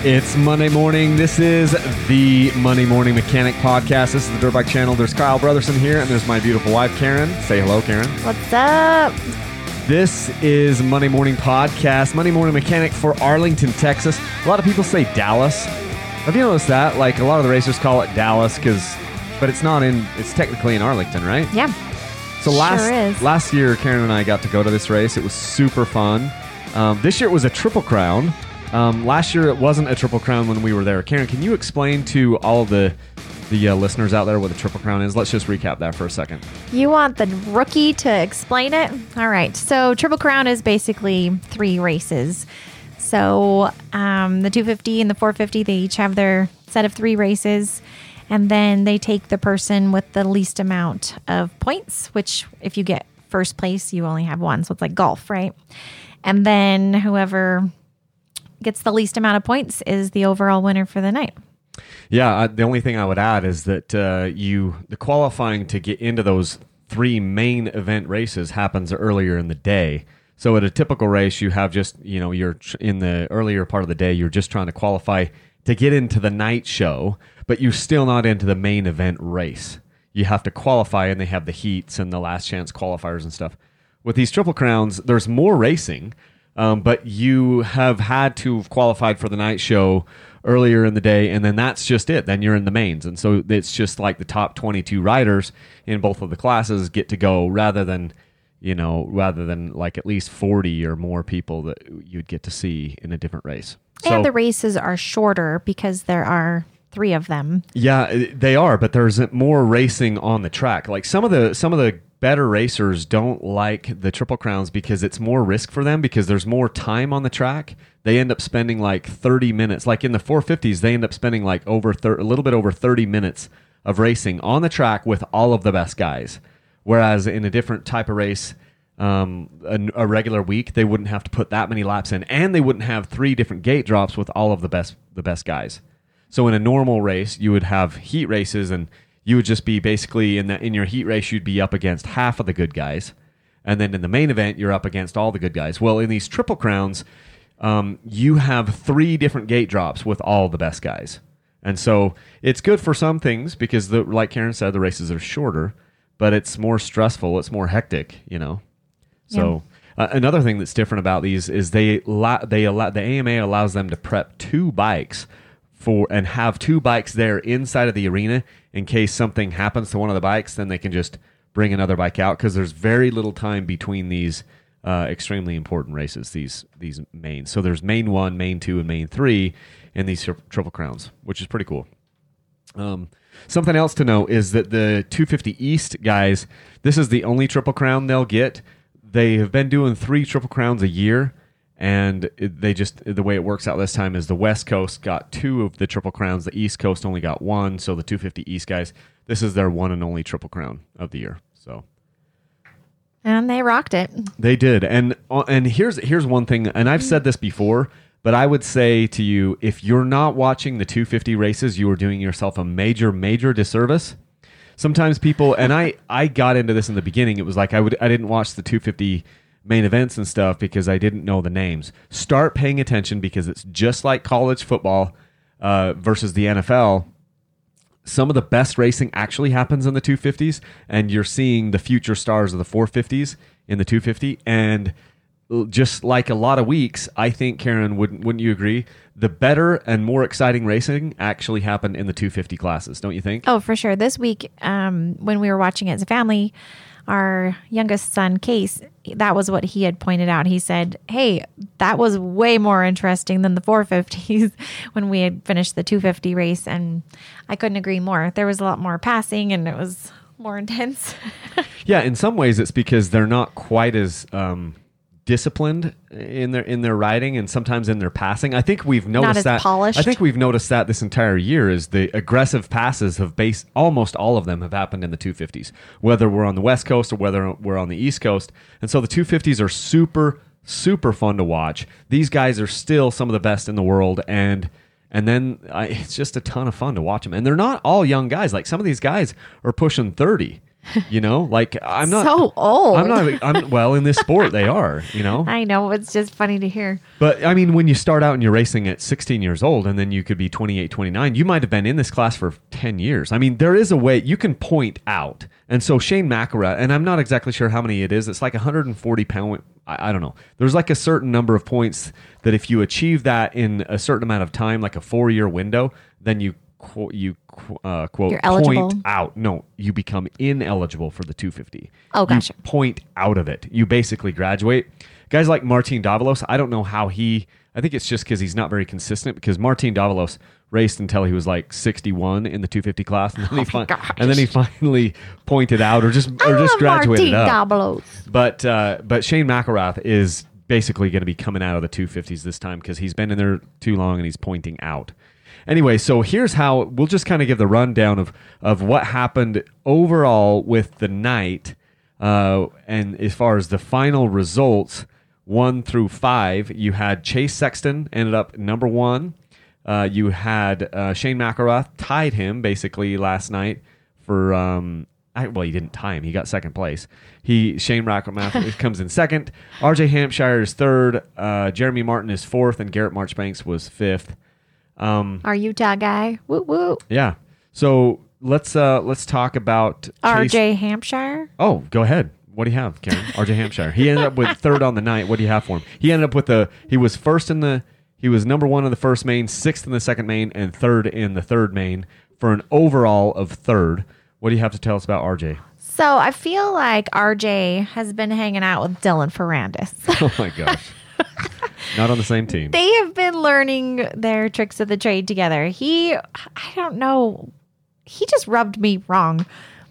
It's Monday morning. This is the Monday Morning Mechanic Podcast. This is the Dirt Bike Channel. There's Kyle Brotherson here, and there's my beautiful wife, Karen. Say hello, Karen. What's up? This is Monday Morning Podcast, Monday Morning Mechanic for Arlington, Texas. A lot of people say Dallas. Have you noticed that? Like, a lot of the racers call it Dallas, but it's not in, it's technically in Arlington, right? Yeah. So last year, Karen and I got to go to this race. It was super fun. This year it was a Triple Crown. Last year it wasn't a Triple Crown when we were there. Karen, can you explain to all the listeners out there what the Triple Crown is? Let's just recap that for a second. You want the rookie to explain it? All right. So Triple Crown is basically 3 races. So the 250 and the 450, they each have their set of 3 races. And then they take the person with the least amount of points, which if you get first place, you only have 1. So it's like golf, right? And then whoever gets the least amount of points is the overall winner for the night. Yeah, the only thing I would add is that the qualifying to get into those 3 main event races happens earlier in the day. So at a typical race, you have just, you're in the earlier part of the day, you're just trying to qualify to get into the night show, but you're still not into the main event race. You have to qualify, and they have the heats and the last chance qualifiers and stuff. With these Triple Crowns, there's more racing, but you have had to have qualified for the night show earlier in the day, and then that's just it. Then you're in the mains. And so it's just like the top 22 riders in both of the classes get to go rather than like at least 40 or more people that you'd get to see in a different race. And the races are shorter because there are 3 of them. Yeah, they are, but there's more racing on the track. Like some of the better racers don't like the Triple Crowns because it's more risk for them because there's more time on the track. They end up spending like 30 minutes. Like in the 450s, they end up spending like a little bit over 30 minutes of racing on the track with all of the best guys. Whereas in a different type of race, a regular week, they wouldn't have to put that many laps in, and they wouldn't have 3 different gate drops with all of the best guys. So in a normal race, you would have heat races, and you would just be basically in your heat race, you'd be up against half of the good guys, and then in the main event, you're up against all the good guys. Well, in these Triple Crowns, you have 3 different gate drops with all the best guys, and so it's good for some things because, like Karen said, the races are shorter, but it's more stressful, it's more hectic, So another thing that's different about these is the AMA allows them to prep 2 bikes and have 2 bikes there inside of the arena in case something happens to one of the bikes. Then they can just bring another bike out because there's very little time between these extremely important races. These mains. So there's main 1, main 2, and main 3 in these Triple Crowns, which is pretty cool. Something else to note is that the 250 East guys, this is the only Triple Crown they'll get. They have been doing 3 Triple Crowns a year, and the way it works out this time is the West Coast got 2 of the Triple Crowns, the East Coast only got 1, so the 250 East guys, this is their one and only Triple Crown of the year. So, and they rocked it. They did. And here's one thing, and I've said this before, but I would say to you, if you're not watching the 250 races, you are doing yourself a major, major disservice. Sometimes people, and I got into this in the beginning, it was like I didn't watch the 250 main events and stuff because I didn't know the names. Start paying attention because it's just like college football versus the NFL. Some of the best racing actually happens in the 250s, and you're seeing the future stars of the 450s in the 250, and just like a lot of weeks, I think, Karen, wouldn't you agree? The better and more exciting racing actually happened in the 250 classes, don't you think? Oh, for sure. This week, when we were watching it as a family, our youngest son, Case, that was what he had pointed out. He said, hey, that was way more interesting than the 450s when we had finished the 250 race. And I couldn't agree more. There was a lot more passing, and it was more intense. Yeah, in some ways, it's because they're not quite as disciplined in their riding and sometimes in their passing. I think we've noticed that. Polished. I think we've noticed that this entire year is the aggressive passes almost all of them have happened in the 250s, whether we're on the West Coast or whether we're on the East Coast. And so the 250s are super, super fun to watch. These guys are still some of the best in the world, and then it's just a ton of fun to watch them. And they're not all young guys. Like some of these guys are pushing 30. You know, like I'm not so old. Well, in this sport they are, you know. I know, it's just funny to hear. But I mean, when you start out and you're racing at 16 years old and then you could be 28, 29, you might have been in this class for 10 years. I mean, there is a way you can point out. And so Shane McElrath, and I'm not exactly sure how many it is. It's like 140 pound. I don't know. There's like a certain number of points that if you achieve that in a certain amount of time, like a 4-year window, then you quote You're point eligible. out. No, you become ineligible for the 250. Oh, gotcha. You point out of it. You basically graduate. Guys like Martin Davalos, I don't know how I think it's just because he's not very consistent, because Martin Davalos raced until he was like 61 in the 250 class, and then he finally pointed out or just graduated Martin up. Davalos. But Shane McElrath is basically going to be coming out of the 250s this time because he's been in there too long and he's pointing out. Anyway, so here's how we'll just kind of give the rundown of what happened overall with the night, and as far as the final results, 1 through 5, you had Chase Sexton ended up number 1. You had Shane McElrath tied him basically last night for he didn't tie him. He got second place. Shane McElrath comes in second. RJ Hampshire is third. Jeremy Martin is fourth, and Garrett Marchbanks was fifth. Our Utah guy. Woo woo. Yeah. So let's talk about RJ Hampshire. Oh, go ahead. What do you have, Karen? RJ Hampshire. He ended up with third on the night. What do you have for him? He ended up with he was number 1 in the first main, 6th in the second main, and 3rd in the third main for an overall of 3rd. What do you have to tell us about RJ? So I feel like RJ has been hanging out with Dylan Ferrandis. Oh my gosh. Not on the same team. They have been learning their tricks of the trade together. I don't know. He just rubbed me wrong.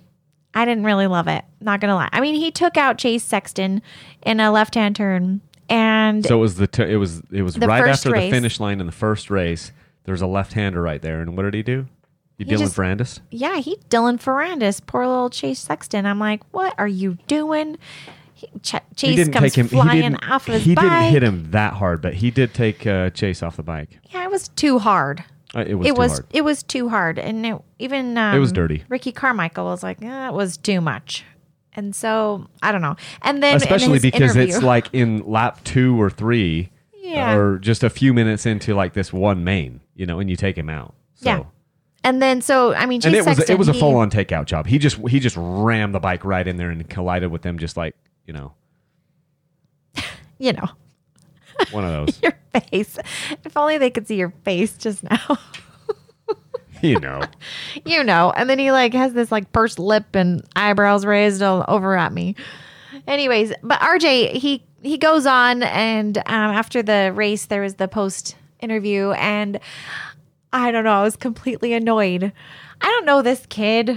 I didn't really love it. Not going to lie. I mean, he took out Chase Sexton in a left-hand turn. And so it was right after race. The finish line in the first race. There's a left-hander right there. And what did he do? Dylan Ferrandis? Yeah, Dylan Ferrandis. Poor little Chase Sexton. I'm like, what are you doing? Chase comes flying off of his bike. He didn't hit him that hard, but he did take Chase off the bike. Yeah, it was too hard. It was too hard. And it was dirty. Ricky Carmichael was like, it was too much. And so, I don't know. And then especially because it's like in lap 2 or 3, or just a few minutes into like this one main, and you take him out. So. Yeah. And then, Chase Sexton, it was a full-on takeout job. He just rammed the bike right in there and collided with them, just like, one of those. Your face. If only they could see your face just now. And then he has this pursed lip and eyebrows raised all over at me. Anyways, but RJ, he goes on, and after the race, there was the post interview, and I don't know, I was completely annoyed. I don't know this kid,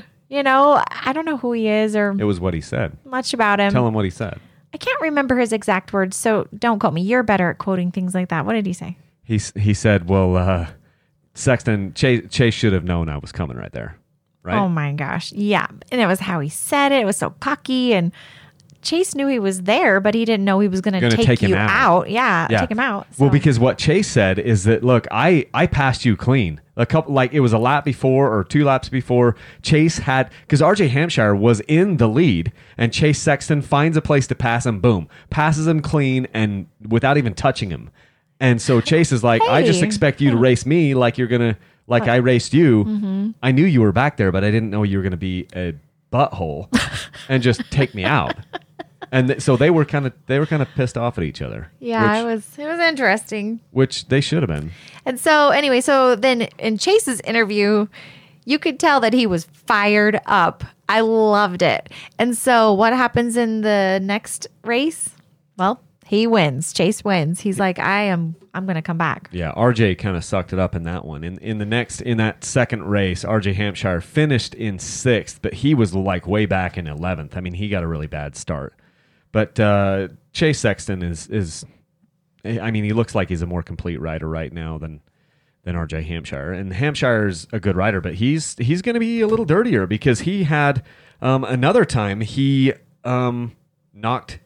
I don't know who he is or it was what he said. Much about him. Tell him what he said. I can't remember his exact words, so don't quote me. You're better at quoting things like that. What did he say? He said, well, Sexton, Chase should have known I was coming right there. Right? Oh my gosh. Yeah. And it was how he said it. It was so cocky. And Chase knew he was there, but he didn't know he was going to take you out. Yeah, take him out. So. Well, because what Chase said is that, look, I passed you clean. A couple, it was a lap before or 2 laps before. Chase had, because RJ Hampshire was in the lead, and Chase Sexton finds a place to pass him. Boom, passes him clean and without even touching him. And so Chase is like, I just expect you to race me like you're gonna, I raced you. Mm-hmm. I knew you were back there, but I didn't know you were gonna be a butthole and just take me out. And so they were kind of pissed off at each other. Yeah, it was interesting. Which they should have been. And so anyway, so then in Chase's interview, you could tell that he was fired up. I loved it. And so what happens in the next race? Well, he wins. Chase wins. He's like, I'm going to come back. Yeah, RJ kind of sucked it up in that one. In that second race, RJ Hampshire finished in 6th, but he was way back in 11th. I mean, he got a really bad start. But Chase Sexton is I mean, he looks like he's a more complete rider right now than RJ Hampshire. And Hampshire's a good rider, but he's going to be a little dirtier because he had another time he knocked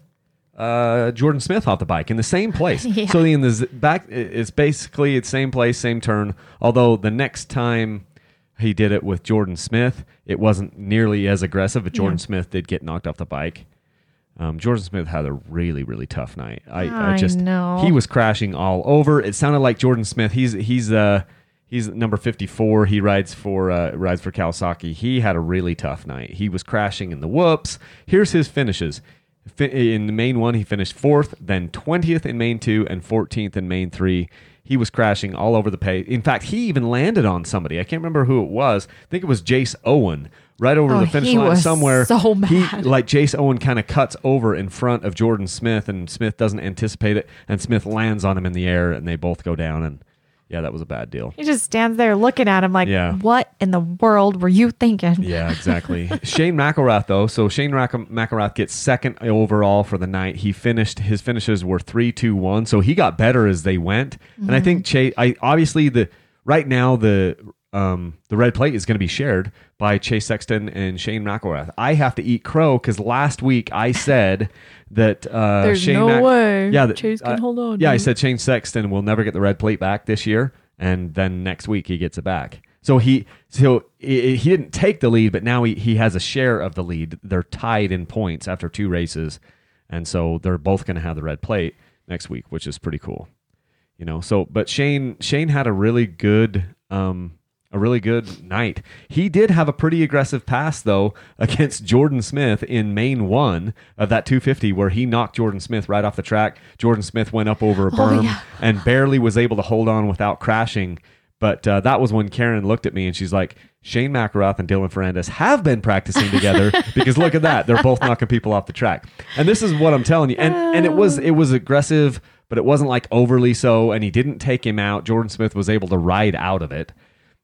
Jordan Smith off the bike in the same place. Yeah. So in the back, it's basically the same place, same turn. Although the next time He did it with Jordan Smith. It wasn't nearly as aggressive, but Jordan Smith did get knocked off the bike. Jordan Smith had a really, really tough night. I just know. He was crashing all over. It sounded like Jordan Smith. He's number 54. He rides for Kawasaki. He had a really tough night. He was crashing in the whoops. Here's his finishes. In the main 1, he finished 4th, then 20th in main 2, and 14th in main 3. He was crashing all over the pace. In fact, he even landed on somebody. I can't remember who it was. I think it was Jace Owen. Right over the finish line somewhere. So mad. Jace Owen kind of cuts over in front of Jordan Smith, and Smith doesn't anticipate it, and Smith lands on him in the air, and they both go down, and yeah, that was a bad deal. He just stands there looking at him like, what in the world were you thinking? Yeah, exactly. Shane McElrath, though. So Shane McElrath gets 2nd overall for the night. His finishes were 3, 2, 1, so he got better as they went. And I think right now the red plate is going to be shared by Chase Sexton and Shane McElrath. I have to eat crow because last week I said that there's Shane no way Chase can hold on. Yeah, I said Shane Sexton will never get the red plate back this year, and then next week he gets it back. So he didn't take the lead, but now he has a share of the lead. They're tied in points after 2 races, and so they're both going to have the red plate next week, which is pretty cool. But Shane had a really good night. He did have a pretty aggressive pass, though, against Jordan Smith in main 1 of that 250, where he knocked Jordan Smith right off the track. Jordan Smith went up over a berm and barely was able to hold on without crashing. But that was when Karen looked at me and she's like, Shane McElrath and Dylan Ferrandis have been practicing together because look at that. They're both knocking people off the track. And this is what I'm telling you. And it was aggressive, but it wasn't like overly so, and he didn't take him out. Jordan Smith was able to ride out of it.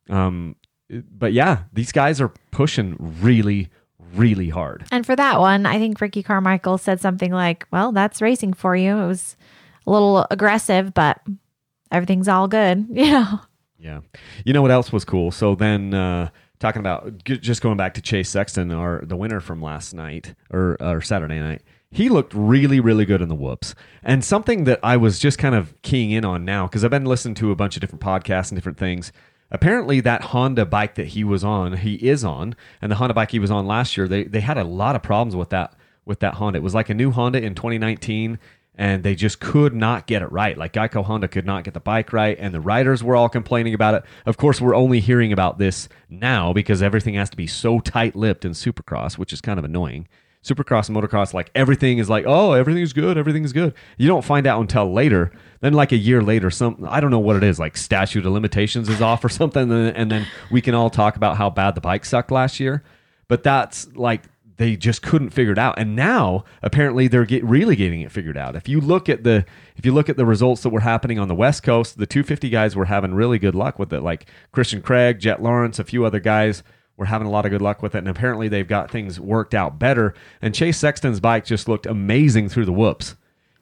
But yeah, these guys are pushing really, really hard. And for that one, I think Ricky Carmichael said something like, well, that's racing for you. It was a little aggressive, but everything's all good. Yeah. Yeah. You know what else was cool? So then talking about just going back to Chase Sexton, the winner from last night or Saturday night, he looked really, really good in the whoops. And something that I was just kind of keying in on now, because I've been listening to a bunch of different podcasts and different things. Apparently that Honda bike that he is on, and the Honda bike he was on last year, they had a lot of problems with that Honda. It was like a new Honda in 2019, and they just could not get it right. Like Geico Honda could not get the bike right, and the riders were all complaining about it. Of course, we're only hearing about this now because everything has to be so tight-lipped in Supercross, which is kind of annoying. Supercross and motocross, like everything is like, oh, everything's good. You don't find out until later. Then like a year later, I don't know what it is, like statute of limitations is off or something, and then we can all talk about how bad the bike sucked last year. But that's like they just couldn't figure it out, and now apparently they're really getting it figured out. If you look at the results that were happening on the West Coast, the 250 guys were having really good luck with it. Like Christian Craig, Jet Lawrence, a few other guys were having a lot of good luck with it, and apparently they've got things worked out better. And Chase Sexton's bike just looked amazing through the whoops.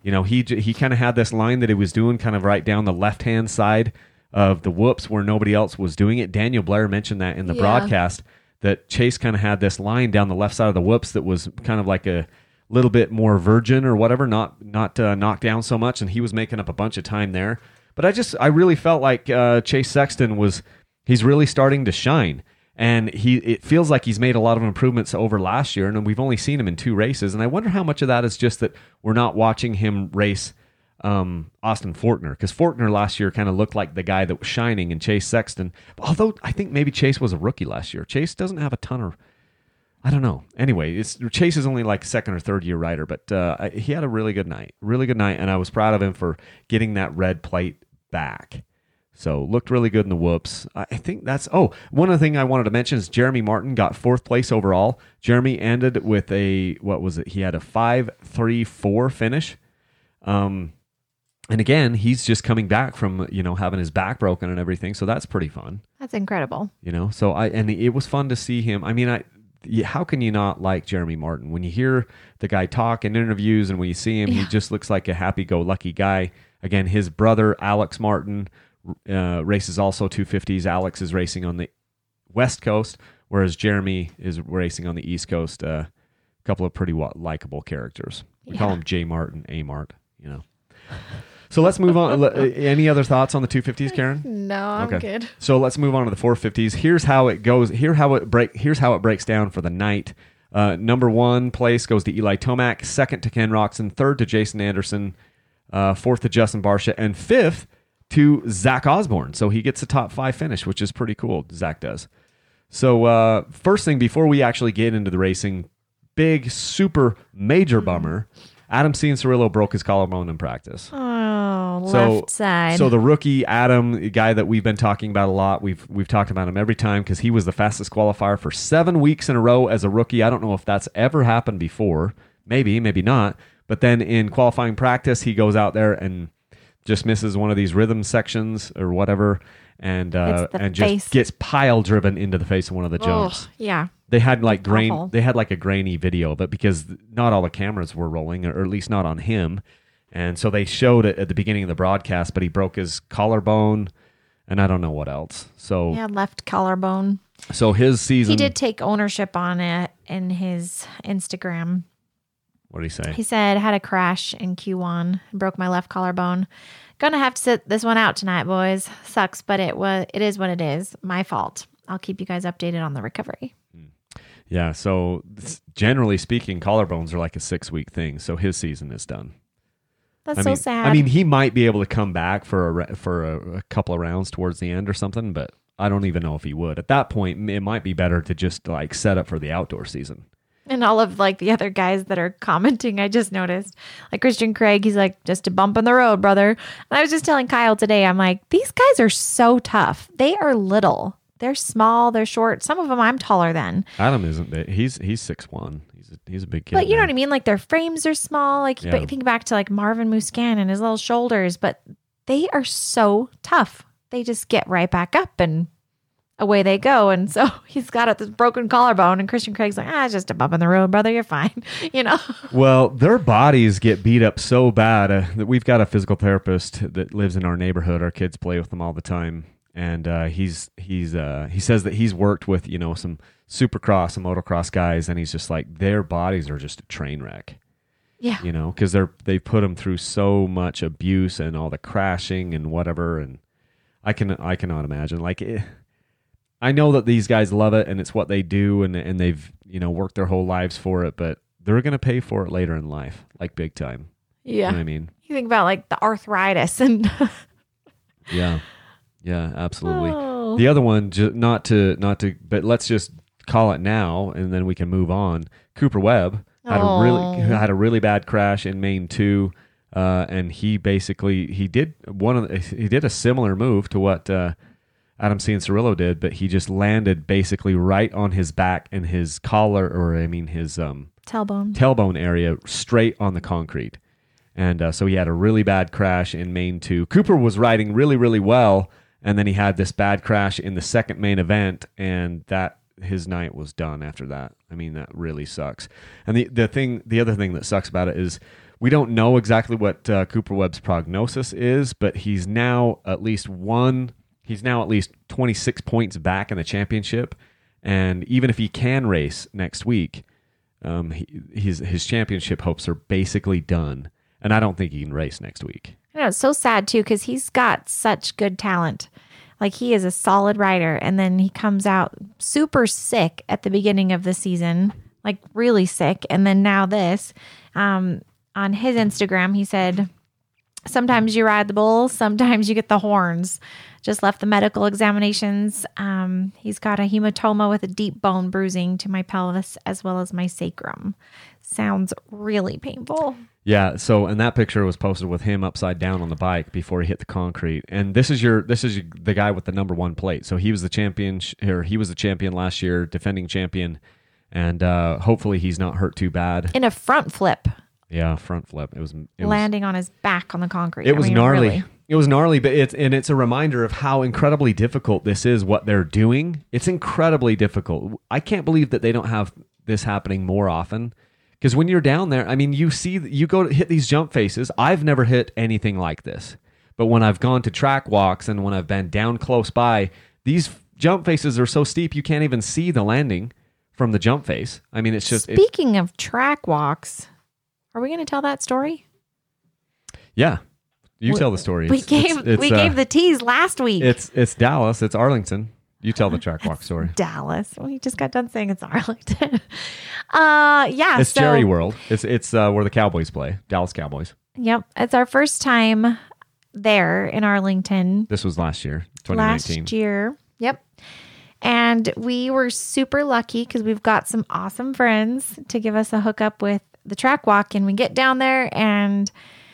He kind of had this line that he was doing kind of right down the left-hand side of the whoops where nobody else was doing it. Daniel Blair mentioned that in the broadcast, that Chase kind of had this line down the left side of the whoops that was kind of like a little bit more virgin or whatever, not knocked down so much, and he was making up a bunch of time there. But I really felt like Chase Sexton he's really starting to shine. And it feels like he's made a lot of improvements over last year, and we've only seen him in 2 races. And I wonder how much of that is just that we're not watching him race Austin Forkner, because Forkner last year kind of looked like the guy that was shining, and Chase Sexton. Although I think maybe Chase was a rookie last year. Chase doesn't have a ton of, I don't know. Anyway, Chase is only like 2nd or 3rd year rider, but he had a really good night, and I was proud of him for getting that red plate back. So looked really good in the whoops. I think one other thing I wanted to mention is Jeremy Martin got 4th place overall. Jeremy ended with he had a 5.34 finish. And again, he's just coming back from, having his back broken and everything. So that's pretty fun. That's incredible. So it was fun to see him. I mean, how can you not like Jeremy Martin? When you hear the guy talk in interviews and when you see him, he just looks like a happy-go-lucky guy. Again, his brother, Alex Martin, races also 250s. Alex is racing on the West Coast, whereas Jeremy is racing on the East Coast. A couple of pretty likable characters. We call him J Mart and A Mart, So let's move on. Any other thoughts on the 250s, Karen? No, I'm good. So let's move on to the 450s. Here's how it goes. Here's how it breaks down for the night. Number 1 place goes to Eli Tomac, second to Ken Roczen, third to Jason Anderson, fourth to Justin Barcia, and fifth to Zach Osborne. So he gets a top 5 finish, which is pretty cool. Zach does. So first thing, before we actually get into the racing, big, super major bummer. Adam Cianciarulo broke his collarbone in practice. Oh, left side. So the rookie Adam, a guy that we've been talking about a lot, we've talked about him every time because he was the fastest qualifier for 7 weeks in a row as a rookie. I don't know if that's ever happened before. Maybe not. But then in qualifying practice, he goes out there and just misses one of these rhythm sections or whatever, and just gets pile driven into the face of one of the jumps. Yeah. They had like Awful. They had like a grainy video of it because not all the cameras were rolling, or at least not on him. And so they showed it at the beginning of the broadcast, but he broke his collarbone, and I don't know what else. So Yeah, left collarbone. So his season. He did take ownership on it in his Instagram. What did he say? He said, had a crash in Q1, broke my left collarbone. Gonna have to sit this one out tonight, boys. Sucks, but it is what it is. My fault. I'll keep you guys updated on the recovery. Yeah, so generally speaking, collarbones are like a 6-week thing. So his season is done. That's so sad. I mean, he might be able to come back for a couple of rounds towards the end or something, but I don't even know if he would. At that point, it might be better to just like set up for the outdoor season. And all of like the other guys that are commenting, I just noticed, like Christian Craig, he's like, just a bump in the road, brother. And I was just telling Kyle today, I'm like, these guys are so tough. They are little. They're small. They're short. Some of them I'm taller than. Adam isn't big. He's 6'1". He's a big kid. But you know what I mean? Like their frames are small. Like Yeah. think back to like Marvin Muscan and his little shoulders, but they are so tough. They just get right back up and away they go. And so he's got this broken collarbone, and Christian Craig's like, it's just a bump in the road, brother. You're fine. You know? Well, their bodies get beat up so bad that we've got a physical therapist that lives in our neighborhood. Our kids play with them all the time. And he says that he's worked with, some supercross and motocross guys, and he's just like, their bodies are just a train wreck. Yeah. Because they put them through so much abuse and all the crashing and whatever. And I cannot imagine. Like, I know that these guys love it and it's what they do, and they've worked their whole lives for it, but they're going to pay for it later in life, like big time. Yeah. You know what I mean? You think about like the arthritis and Yeah, absolutely. Oh. The other one, not to, but let's just call it now, and then we can move on. Cooper Webb had a really bad crash in Main 2, and he did a similar move to what Adam Cianciarulo did, but he just landed basically right on his back and his collar, his tailbone area, straight on the concrete. And so he had a really bad crash in Main 2. Cooper was riding really, really well, and then he had this bad crash in the second main event, and his night was done after that. I mean, that really sucks. And the other thing that sucks about it is we don't know exactly what Cooper Webb's prognosis is, but he's now at least 26 points back in the championship. And even if he can race next week, his championship hopes are basically done. And I don't think he can race next week. I know, it's so sad too, because he's got such good talent. Like he is a solid rider, and then he comes out super sick at the beginning of the season, like really sick. And then now this, on his Instagram, he said, sometimes you ride the bulls, sometimes you get the horns. Just left the medical examinations. He's got a hematoma with a deep bone bruising to my pelvis as well as my sacrum. Sounds really painful. Yeah. So, and that picture was posted with him upside down on the bike before he hit the concrete. And this is the guy with the number 1 plate. So he was the champion, last year, defending champion, and hopefully he's not hurt too bad. In a front flip. Yeah, front flip. It was landing on his back on the concrete. It was gnarly. Really. It was gnarly, but it's a reminder of how incredibly difficult this is, what they're doing. It's incredibly difficult. I can't believe that they don't have this happening more often. Because when you're down there, I mean, you go to hit these jump faces. I've never hit anything like this. But when I've gone to track walks and when I've been down close by, these jump faces are so steep you can't even see the landing from the jump face. I mean, it's just... Speaking of track walks, are we going to tell that story? Yeah. You tell the story. We gave the tease last week. It's Dallas. It's Arlington. You tell the track walk story. Dallas. We just got done saying it's Arlington. Yeah. It's Jerry World. It's where the Cowboys play. Dallas Cowboys. Yep. It's our first time there in Arlington. This was last year, 2019. Last year. Yep. And we were super lucky because we've got some awesome friends to give us a hookup with the track walk. And we get down there and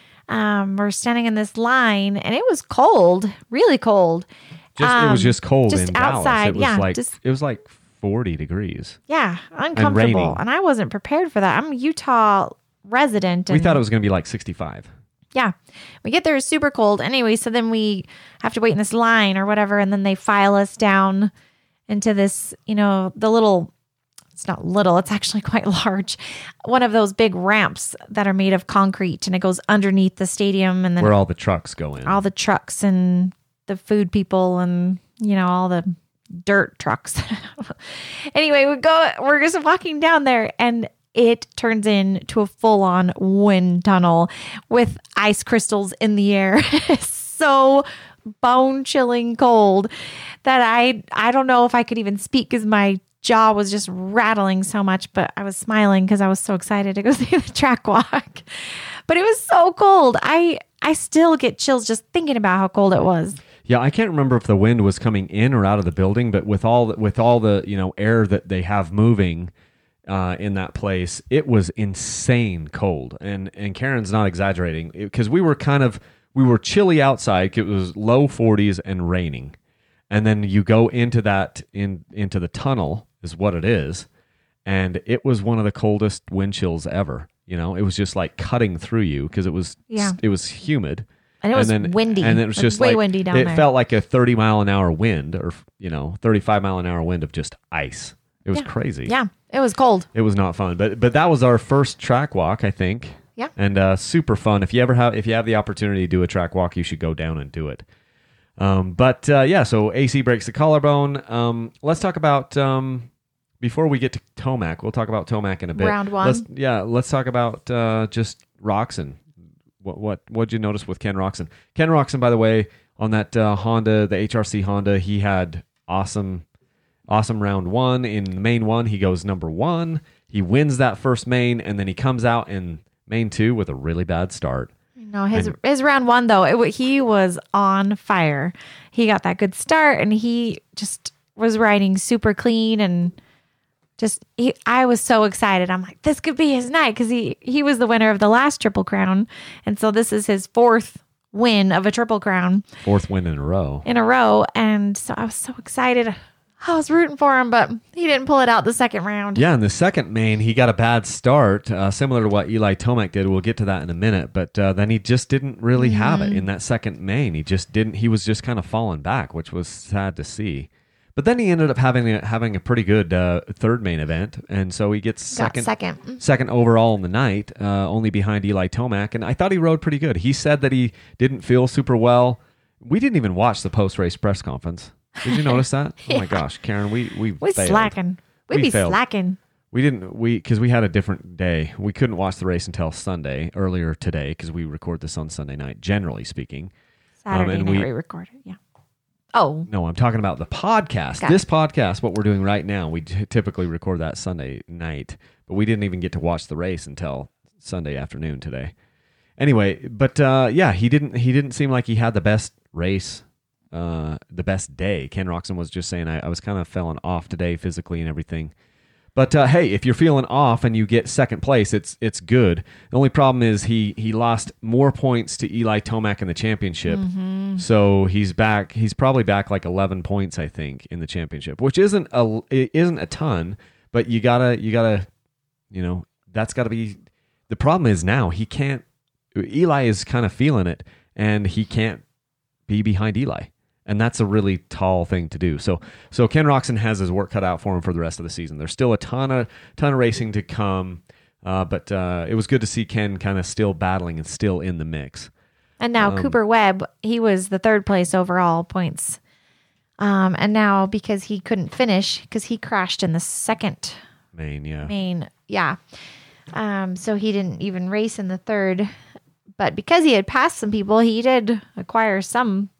we're standing in this line and it was cold, really cold. It was just cold just in outside, Dallas. It was like 40 degrees. Yeah, uncomfortable. And I wasn't prepared for that. I'm a Utah resident. We thought it was going to be like 65. Yeah. We get there, it's super cold. Anyway, so then we have to wait in this line or whatever. And then they file us down into this, the little, it's not little, it's actually quite large. One of those big ramps that are made of concrete and it goes underneath the stadium. And then where all the trucks go in. All the trucks and the food people and, all the dirt trucks. Anyway, we're just walking down there and it turns into a full-on wind tunnel with ice crystals in the air. So bone-chilling cold that I don't know if I could even speak because my jaw was just rattling so much, but I was smiling because I was so excited to go see the track walk. But it was so cold. I still get chills just thinking about how cold it was. Yeah, I can't remember if the wind was coming in or out of the building, but with all the air that they have moving in that place, it was insane cold. And Karen's not exaggerating because we were chilly outside. It was low 40s and raining, and then you go into into the tunnel is what it is, and it was one of the coldest wind chills ever. It was just like cutting through you because it was humid. And it was windy. And it was just way like, windy down there. It felt like a 30 mile an hour wind or, 35 mile an hour wind of just ice. It was crazy. Yeah. It was cold. It was not fun. But that was our first track walk, I think. Yeah. And super fun. If you have the opportunity to do a track walk, you should go down and do it. So AC breaks the collarbone. Let's talk about, before we get to Tomac, we'll talk about Tomac in a bit. Round one. Let's talk about just Roczen. What'd you notice with Ken Roczen? Ken Roczen, by the way, on that Honda, the HRC Honda, he had awesome round one. In the main one, he goes number one. He wins that first main, and then he comes out in main two with a really bad start. No, his round one, though, he was on fire. He got that good start, and he just was riding super clean and I was so excited. I'm like, this could be his night because he was the winner of the last Triple Crown. And so this is his fourth win of a Triple Crown. Fourth win in a row. And so I was so excited. I was rooting for him, but he didn't pull it out the second round. Yeah, in the second main, he got a bad start, similar to what Eli Tomac did. We'll get to that in a minute. But then he just didn't really have it in that second main. He just didn't. He was just kind of falling back, which was sad to see. But then he ended up having a pretty good third main event, and so he gets second overall in the night, only behind Eli Tomac. And I thought he rode pretty good. He said that he didn't feel super well. We didn't even watch the post-race press conference. Did you notice that? Yeah. Oh my gosh, Karen, we failed. Slacking. We failed. Slacking. Because we had a different day. We couldn't watch the race until Sunday, earlier today, because we record this on Sunday night, generally speaking. Saturday night we recorded, yeah. Oh. No, I'm talking about the podcast. This podcast, what we're doing right now, we typically record that Sunday night, but we didn't even get to watch the race until Sunday afternoon today. Anyway, but he didn't seem like he had the best race, the best day. Ken Roczen was just saying I was kind of feeling off today physically and everything. But hey, if you're feeling off and you get second place, it's good. The only problem is he lost more points to Eli Tomac in the championship. Mm-hmm. So he's back. He's probably back like 11 points, I think, in the championship, which isn't a ton. But you gotta, that's gotta be. The problem is now he can't. Eli is kind of feeling it, and he can't be behind Eli. And that's a really tall thing to do. So Ken Roczen has his work cut out for him for the rest of the season. There's still a ton of racing to come, but it was good to see Ken kind of still battling and still in the mix. And now Cooper Webb, he was the third place overall points. And now because he couldn't finish, because he crashed in the second main, yeah. So he didn't even race in the third. But because he had passed some people, he did acquire some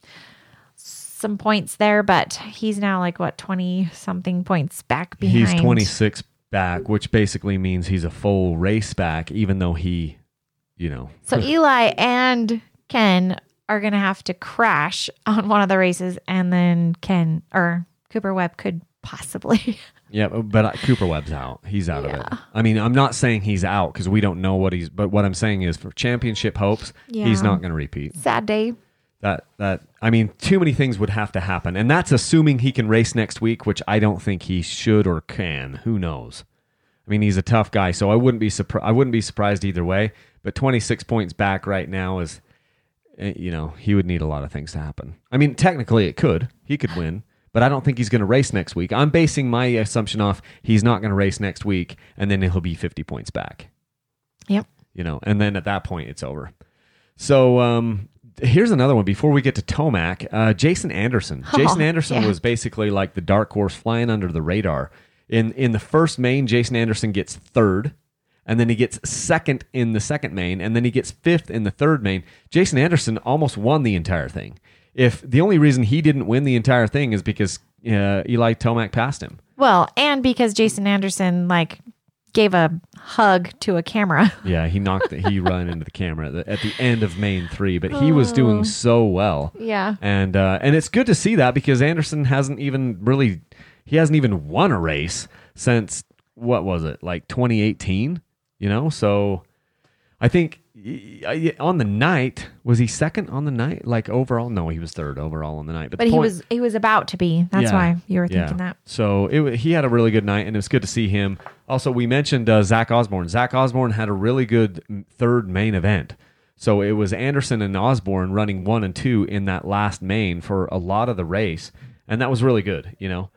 points there, but he's now like 20 something points back behind. He's 26 back, which basically means he's a full race back, even though he, So Eli and Ken are going to have to crash on one of the races, and then Cooper Webb could possibly. Yeah, but Cooper Webb's out. He's out of it. I mean, I'm not saying he's out because we don't know but what I'm saying is for championship hopes, he's not going to repeat. Sad day. I mean, too many things would have to happen, and that's assuming he can race next week, which I don't think he should or can. Who knows? I mean, he's a tough guy, so I wouldn't be surprised either way. But 26 points back right now is, he would need a lot of things to happen. I mean, technically he could win, but I don't think he's going to race next week. I'm basing my assumption off he's not going to race next week, and then he'll be 50 points back. Yep. And then at that point it's over. So, here's another one before we get to Tomac. Jason Anderson. Jason Anderson was basically like the dark horse flying under the radar. In the first main, Jason Anderson gets third, and then he gets second in the second main, and then he gets fifth in the third main. Jason Anderson almost won the entire thing. If the only reason he didn't win the entire thing is because Eli Tomac passed him. Well, and because Jason Anderson gave a hug to a camera. Yeah, he ran into the camera at the end of main 3, but he was doing so well. Yeah. And it's good to see that because Anderson hasn't even won a race since, what was it, like 2018? So I think on the night, was he second on the night? Like overall? No, he was third overall on the night. But he was about to be. That's why you were thinking that. So he had a really good night, and it was good to see him. Also, we mentioned Zach Osborne. Zach Osborne had a really good third main event. So it was Anderson and Osborne running 1 and 2 in that last main for a lot of the race, and that was really good,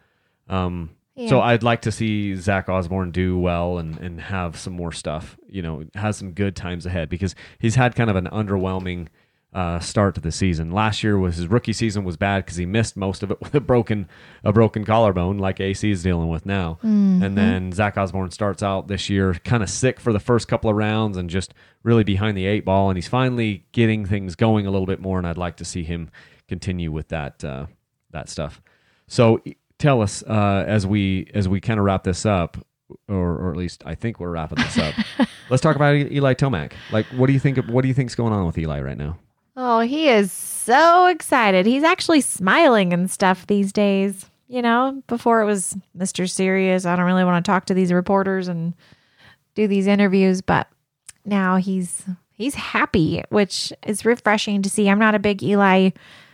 So I'd like to see Zach Osborne do well and have some more stuff, has some good times ahead because he's had kind of an underwhelming start to the season. Last year his rookie season was bad because he missed most of it with a broken collarbone like AC is dealing with now. Mm-hmm. And then Zach Osborne starts out this year kind of sick for the first couple of rounds and just really behind the 8 ball, and he's finally getting things going a little bit more, and I'd like to see him continue with that stuff. So tell us as we kind of wrap this up, or at least I think we're wrapping this up. Let's talk about Eli Tomac. What do you think's going on with Eli right now? Oh, he is so excited. He's actually smiling and stuff these days. Before it was Mr. Serious. I don't really want to talk to these reporters and do these interviews, but now he's happy, which is refreshing to see. I'm not a big Eli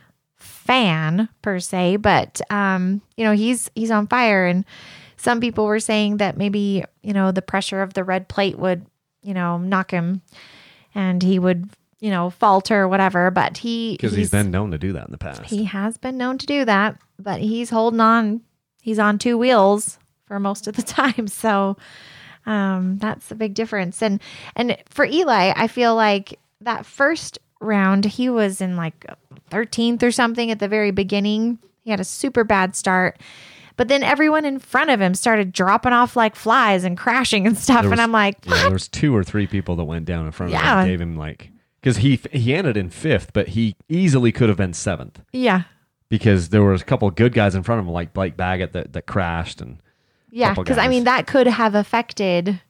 fan per se, but he's on fire, and some people were saying that maybe the pressure of the red plate would knock him and he would falter or whatever, but because he's been known to do that in the past. He has been known to do that, but he's holding on. He's on 2 wheels for most of the time, so that's a big difference. And for Eli, I feel like that first round he was in 13th or something at the very beginning. He had a super bad start, but then everyone in front of him started dropping off like flies and crashing and stuff. And I'm like, there was 2 or 3 people that went down in front of him and gave him because he ended in 5th, but he easily could have been 7th. Yeah. Because there was a couple of good guys in front of him, like Blake Baggett that crashed, and because that could have affected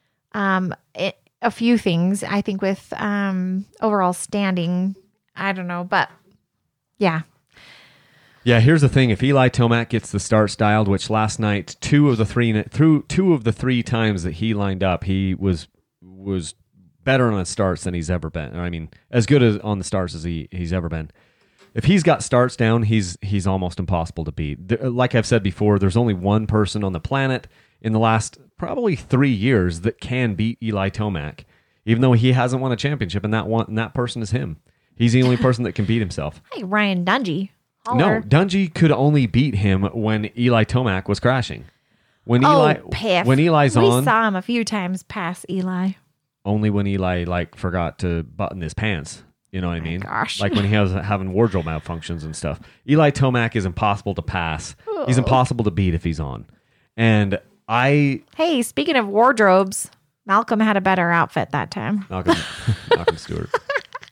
a few things. I think with overall standing, I don't know, but yeah. Yeah, here's the thing: if Eli Tomac gets the starts dialed, which last night 2 of the 3 times that he lined up, he was better on the starts than he's ever been. I mean, as good as on the starts as he's ever been. If he's got starts down, he's almost impossible to beat. Like I've said before, there's only one person on the planet in the last probably 3 years that can beat Eli Tomac, even though he hasn't won a championship, and that person is him. He's the only person that can beat himself. Hey, Ryan Dungey. No, Dungey could only beat him when Eli Tomac was crashing. When Eli's on, we saw him a few times pass Eli. Only when Eli forgot to button his pants. You know what I mean? Gosh. Like when he was having wardrobe malfunctions and stuff. Eli Tomac is impossible to pass. Oh. He's impossible to beat if he's on. And Hey, speaking of wardrobes, Malcolm had a better outfit that time. Malcolm Stewart.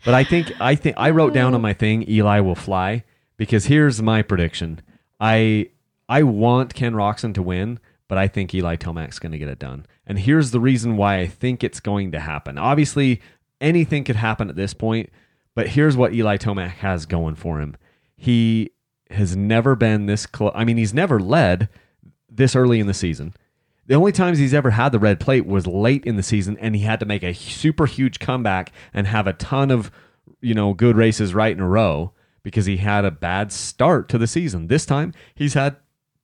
But I think I wrote down on my thing, Eli will fly, because here's my prediction. I want Ken Roczen to win, but I think Eli Tomac's going to get it done. And here's the reason why I think it's going to happen. Obviously, anything could happen at this point, but here's what Eli Tomac has going for him. He has never been this close. I mean, he's never led this early in the season. The only times he's ever had the red plate was late in the season, and he had to make a super huge comeback and have a ton of, good races right in a row because he had a bad start to the season. This time, he's had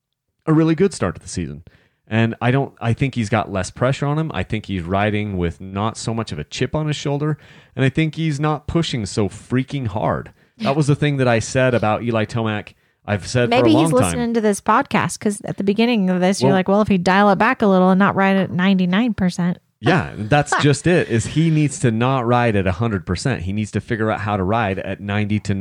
a really good start to the season. And I think he's got less pressure on him. I think he's riding with not so much of a chip on his shoulder. And I think he's not pushing so freaking hard. That was the thing that I said about Eli Tomac. I've said maybe for a long he's time. listening to this podcast because at the beginning of this, you're like, well, if he dial it back a little and not ride at 99%. Yeah, that's just it, is he needs to not ride at 100%. He needs to figure out how to ride at 90 to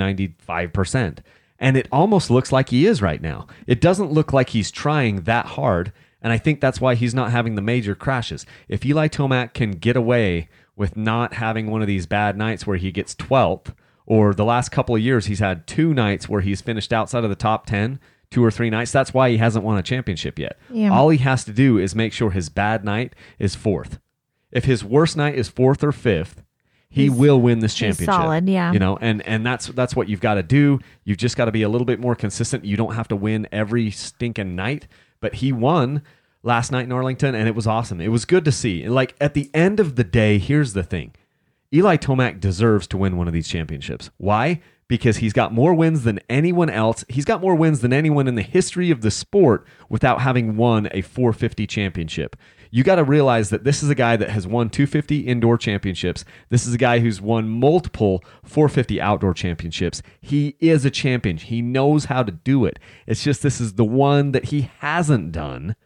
95%. And it almost looks like he is right now. It doesn't look like he's trying that hard. And I think that's why he's not having the major crashes. If Eli Tomac can get away with not having one of these bad nights where he gets 12th, or the last couple of years he's had 2 nights where he's finished outside of the top 10, 2 or 3 nights, that's why he hasn't won a championship yet. Yeah. All he has to do is make sure his bad night is 4th. If his worst night is 4th or 5th, he will win this championship. Solid, yeah. And that's what you've got to do. You've just got to be a little bit more consistent. You don't have to win every stinking night. But he won last night in Arlington, and it was awesome. It was good to see. And like at the end of the day, here's the thing. Eli Tomac deserves to win one of these championships. Why? Because he's got more wins than anyone else. He's got more wins than anyone in the history of the sport without having won a 450 championship. You got to realize that this is a guy that has won 250 indoor championships. This is a guy who's won multiple 450 outdoor championships. He is a champion. He knows how to do it. It's just this is the one that he hasn't done,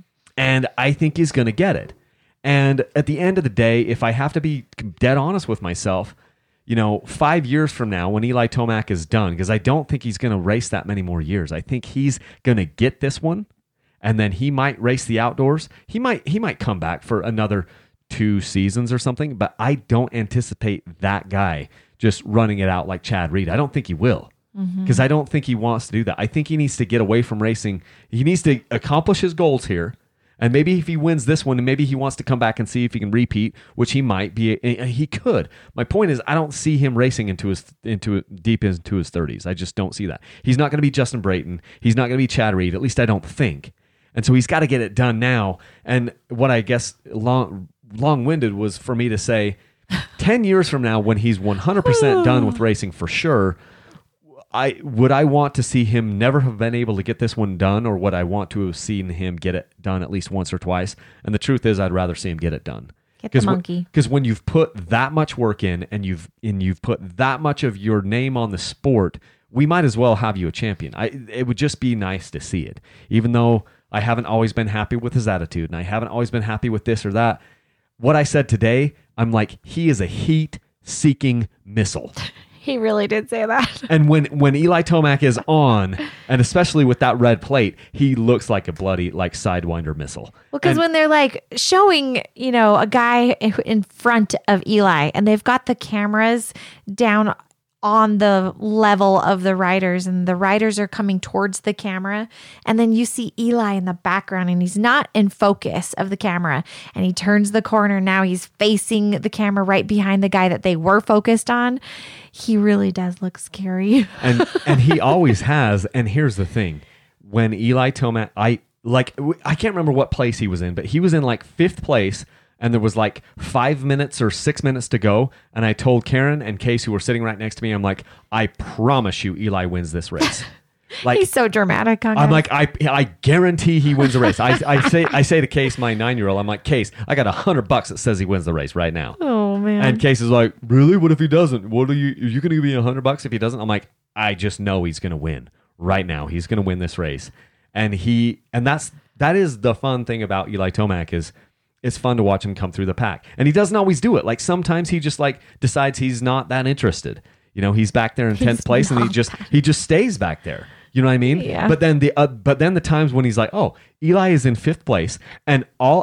and I think he's going to get it. And at the end of the day, if I have to be dead honest with myself, 5 years from now when Eli Tomac is done, because I don't think he's going to race that many more years. I think he's going to get this one. And then he might race the outdoors. He might come back for another 2 seasons or something, but I don't anticipate that guy just running it out like Chad Reed. I don't think he will, because I don't think he wants to do that. I think he needs to get away from racing. He needs to accomplish his goals here. And maybe if he wins this one, and maybe he wants to come back and see if he can repeat, which he might be. He could. My point is, I don't see him racing deep into his 30s. I just don't see that. He's not going to be Justin Brayton. He's not going to be Chad Reed. At least I don't think. And so he's got to get it done now. And what I guess long-winded was for me to say, 10 years from now, when he's 100% done with racing for sure, would I want to see him never have been able to get this one done, or would I want to have seen him get it done at least once or twice? And the truth is, I'd rather see him get it done. Get the monkey. Because when you've put that much work in, and you've put that much of your name on the sport, we might as well have you a champion. It would just be nice to see it, even though I haven't always been happy with his attitude, and I haven't always been happy with this or that. What I said today, I'm like, he is a heat-seeking missile. He really did say that. And when Eli Tomac is on, and especially with that red plate, he looks like a bloody Sidewinder missile. Well, because when they're like showing, a guy in front of Eli, and they've got the cameras down on the level of the riders, and the riders are coming towards the camera, and then you see Eli in the background, and he's not in focus of the camera, and he turns the corner. Now he's facing the camera right behind the guy that they were focused on. He really does look scary. and he always has. And here's the thing. When Eli Tomac, I can't remember what place he was in, but he was in 5th place, and there was 5 minutes or 6 minutes to go. And I told Karen and Case, who were sitting right next to me, I'm like, I promise you Eli wins this race. He's so dramatic on I'm it. I guarantee he wins the race. I say to Case, my 9-year-old, I'm like, Case, I got $100 that says he wins the race right now. Oh man. And Case is like, really? What if he doesn't? Are you going to give me $100 if he doesn't? I'm like, I just know he's going to win right now. He's going to win this race. And that is the fun thing about Eli Tomac is, it's fun to watch him come through the pack. And he doesn't always do it. Sometimes he just decides he's not that interested. He's back there in 10th place, and he just stays back there. You know what I mean? Yeah. But then the times when he's like, oh, Eli is in 5th place, and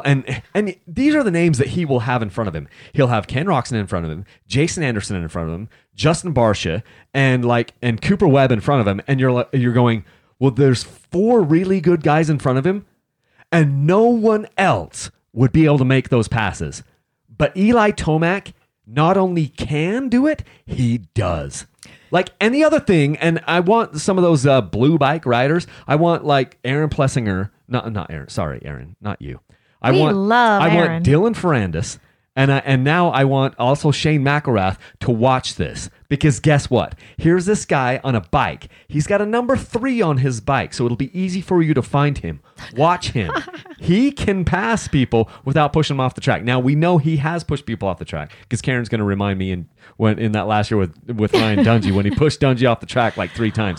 these are the names that he will have in front of him. He'll have Ken Roczen in front of him, Jason Anderson in front of him, Justin Barcia, and Cooper Webb in front of him, and you're going, well, there's 4 really good guys in front of him, and no one else would be able to make those passes. But Eli Tomac not only can do it, he does. Like any other thing, and I want some of those blue bike riders. I want like Aaron Plessinger, not Aaron. Sorry, Aaron, not you. I We want Aaron. Dylan Ferrandis, and now I want also Shane McElrath to watch this, because guess what? Here's this guy on a bike. He's got a number 3 on his bike, so it'll be easy for you to find him. Watch him. He can pass people without pushing them off the track. Now we know he has pushed people off the track, because Karen's going to remind me in that last year with Ryan Dungey when he pushed Dungey off the track like 3 times.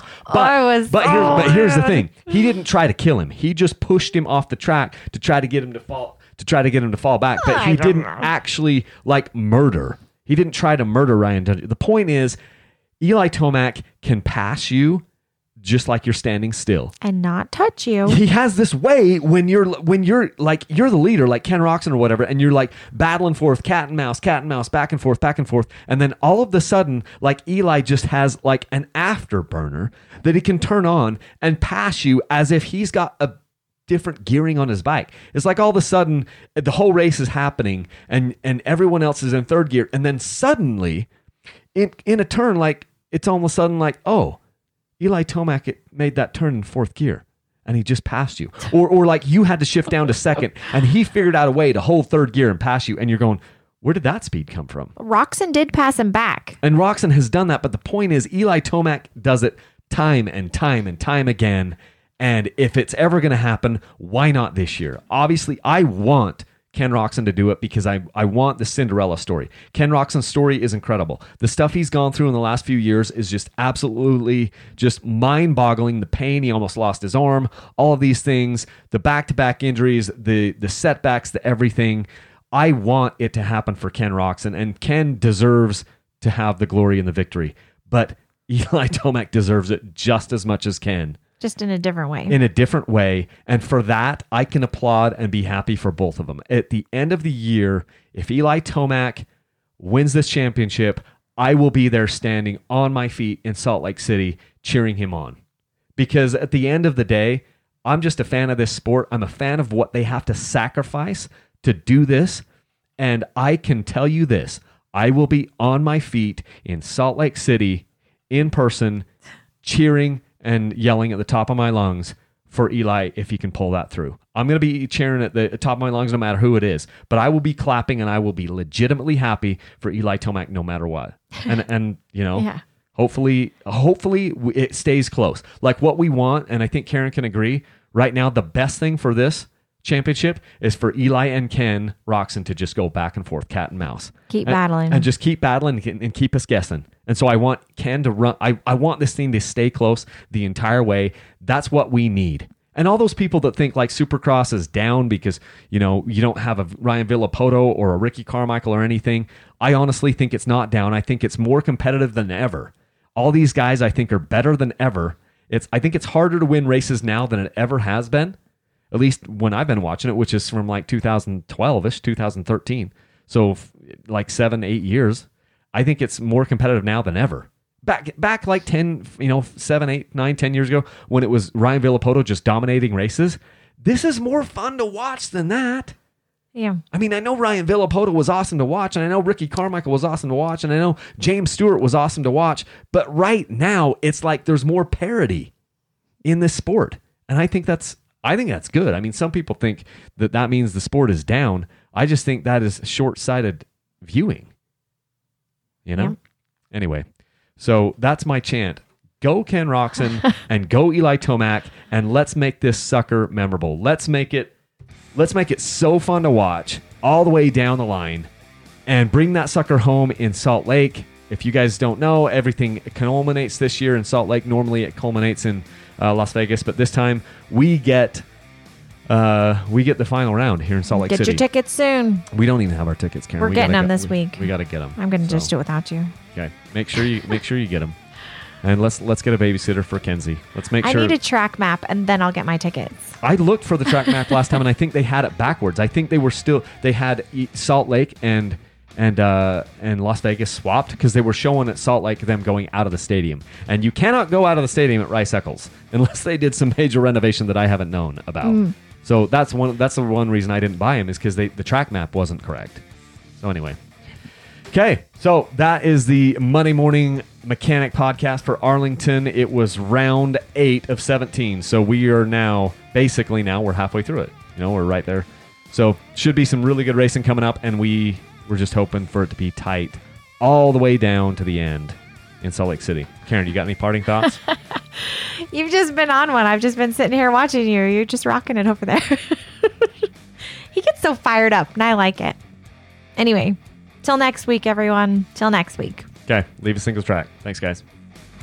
But here's the thing: he didn't try to kill him. He just pushed him off the track to try to get him to fall. Back, but he didn't actually murder. He didn't try to murder Ryan Dungey. The point is, Eli Tomac can pass you just like you're standing still and not touch you. He has this way when you're like, you're the leader, like Ken Roczen or whatever, and you're like battling forth, cat and mouse, back and forth, and then all of the sudden, like Eli just has like an afterburner that he can turn on and pass you as if he's got a different gearing on his bike. It's like all of a sudden the whole race is happening and everyone else is in 3rd gear, and then suddenly in a turn, like it's almost sudden like, oh, Eli Tomac made that turn in 4th gear and he just passed you, or like you had to shift down to 2nd and he figured out a way to hold 3rd gear and pass you, and you're going, where did that speed come from? Roczen did pass him back, and Roczen has done that, but the point is Eli Tomac does it time and time again. And if it's ever going to happen, why not this year? Obviously, I want Ken Roczen to do it because I want the Cinderella story. Ken Roczen's story is incredible. The stuff he's gone through in the last few years is just absolutely just mind-boggling. The pain, he almost lost his arm, all of these things, the back-to-back injuries, the setbacks, the everything. I want it to happen for Ken Roczen, and Ken deserves to have the glory and the victory. But Eli Tomac deserves it just as much as Ken. just in a different way. In a different way. And for that, I can applaud and be happy for both of them. At the end of the year, if Eli Tomac wins this championship, I will be there standing on my feet in Salt Lake City cheering him on. Because at the end of the day, I'm just a fan of this sport. I'm a fan of what they have to sacrifice to do this. And I can tell you this, I will be on my feet in Salt Lake City in person, cheering and yelling at the top of my lungs for Eli if he can pull that through. I'm going to be cheering at the top of my lungs no matter who it is, but I will be clapping and I will be legitimately happy for Eli Tomac no matter what. And you know, Yeah. hopefully it stays close. Like what we want, and I think Karen can agree, right now the best thing for this championship is for Eli and Ken Roczen to just go back and forth, cat and mouse. Keep battling. And just keep battling and keep us guessing. And so I want Ken to run. I want this thing to stay close the entire way. That's what we need. And all those people that think like Supercross is down because, you know, you don't have a Ryan Villapoto or a Ricky Carmichael or anything, I honestly think it's not down. I think it's more competitive than ever. All these guys I think are better than ever. I think it's harder to win races now than it ever has been. At least when I've been watching it, which is from like 2012-ish, 2013. So like 7-8 years. I think it's more competitive now than ever. Back like 10, 7, 8, 9, 10 years ago when it was Ryan Villapoto just dominating races. This is more fun to watch than that. Yeah. I mean, I know Ryan Villapoto was awesome to watch, and I know Ricky Carmichael was awesome to watch, and I know James Stewart was awesome to watch. But right now, it's like there's more parity in this sport. And I think that's good. I mean, some people think that means the sport is down. I just think that is short-sighted viewing. You know? Yeah. Anyway, so that's my chant. Go Ken Roczen and go Eli Tomac, and let's make this sucker memorable. Let's make it so fun to watch all the way down the line and bring that sucker home in Salt Lake. If you guys don't know, everything culminates this year in Salt Lake. Normally it culminates in Las Vegas, but this time we get the final round here in Salt Lake City. Get your tickets soon. We don't even have our tickets, Karen. We're getting them this week. We got to get them. I'm going to just do it without you. Okay, make sure you get them. And let's get a babysitter for Kenzie. Let's make I sure. need a track map, and then I'll get my tickets. I looked for the track map last time, and I think they had it backwards. I think they had Salt Lake and Las Vegas swapped because they were showing at Salt Lake them going out of the stadium, and you cannot go out of the stadium at Rice Eccles unless they did some major renovation that I haven't known about. So that's the one reason I didn't buy him is because the track map wasn't correct. So anyway. Okay, so that is the Monday Morning Mechanic Podcast for Arlington. It was round 8 of 17, so we are we're halfway through it. We're right there. So should be some really good racing coming up, and we're just hoping for it to be tight all the way down to the end in Salt Lake City. Karen, you got any parting thoughts? You've just been on one. I've just been sitting here watching you. You're just rocking it over there. He gets so fired up, and I like it. Anyway. Till next week, everyone. Till next week. Okay. Leave a singles track. Thanks, guys.